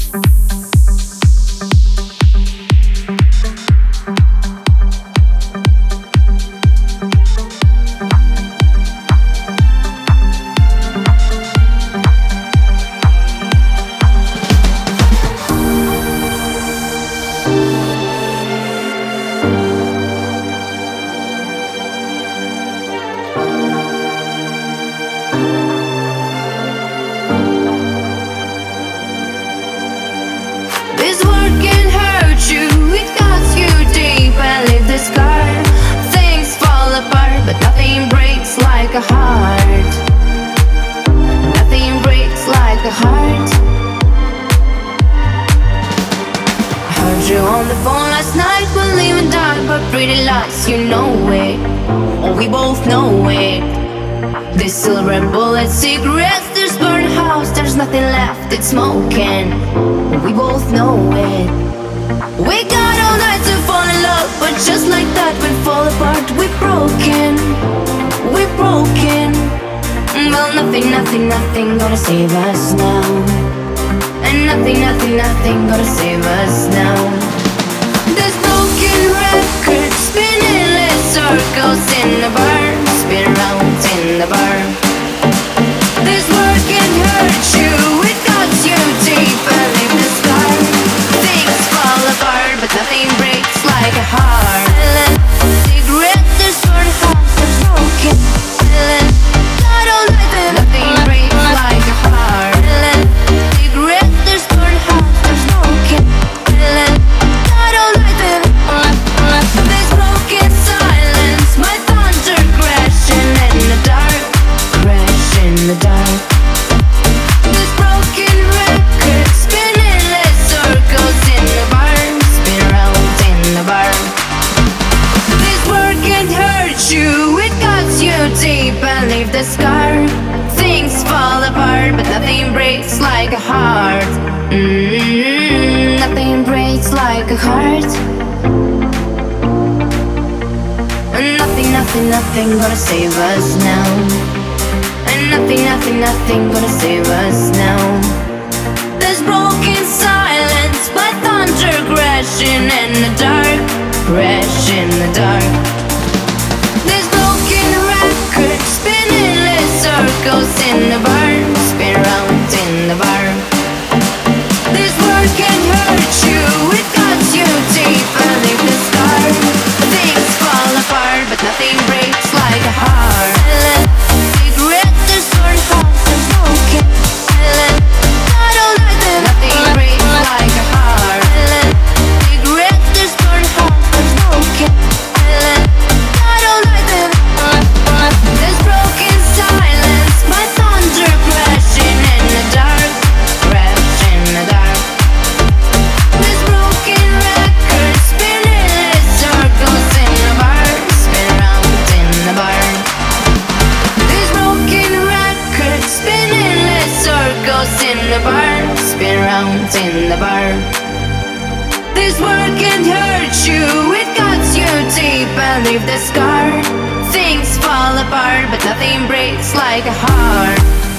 This word can hurt you, it cuts you deep and leave the scar. Things fall apart, but nothing breaks like a heart. Nothing breaks like a heart. I heard you on the phone last night, we'll leave in dark, but pretty lies, you know it. Oh, we both know it. This silver bullet cigarettes, there's burned house, there's nothing left, it's smoking. We both know it. We got all night to fall in love, but just like that we fall apart. We're broken, we're broken. Well, nothing gonna save us now. And nothing gonna save us now. This broken record spinning in circles in the bar, spin round in the bar. This word can hurt you, it cuts you deep and leave the scar. Things fall apart, but nothing breaks like a heart. Silent cigarette, there's burnt house, there's broken. Silent, got all night and nothing breaks like a heart. Silent cigarette, there's burnt house, there's broken. Silent, got all night and this broken silence, my thunder crashing in the dark, crash in the dark. This broken record spinning in circles in the bar, spin around in the bar. This word can hurt you, it cuts you deep and leave the scar. Things fall apart, but nothing breaks like a heart. Nothing breaks like a heart. And nothing gonna save us now. And nothing gonna save us now. This broken silence by thunder crashing in the dark, crash in the dark. This broken record spinning in circles in the bar, spin round in the bar. This word can hurt you, it cuts you deep and leave the scar. Things fall apart, but nothing breaks like a heart. Silent cigarette, there's burnt house, there's broken. Silent, got all night and nothing breaks like a heart. Silent cigarette, there's burnt house, there's broken. Silent, got all night and this broken silence, my thunder crashing in the dark, crash in the dark. This broken record spinning in circles in the bar, spin around in the bar. This broken record spinning in circles in the bar, spin around in the bar. This word can hurt you, it cuts you deep and leave the scar. Things fall apart, but nothing breaks like a heart.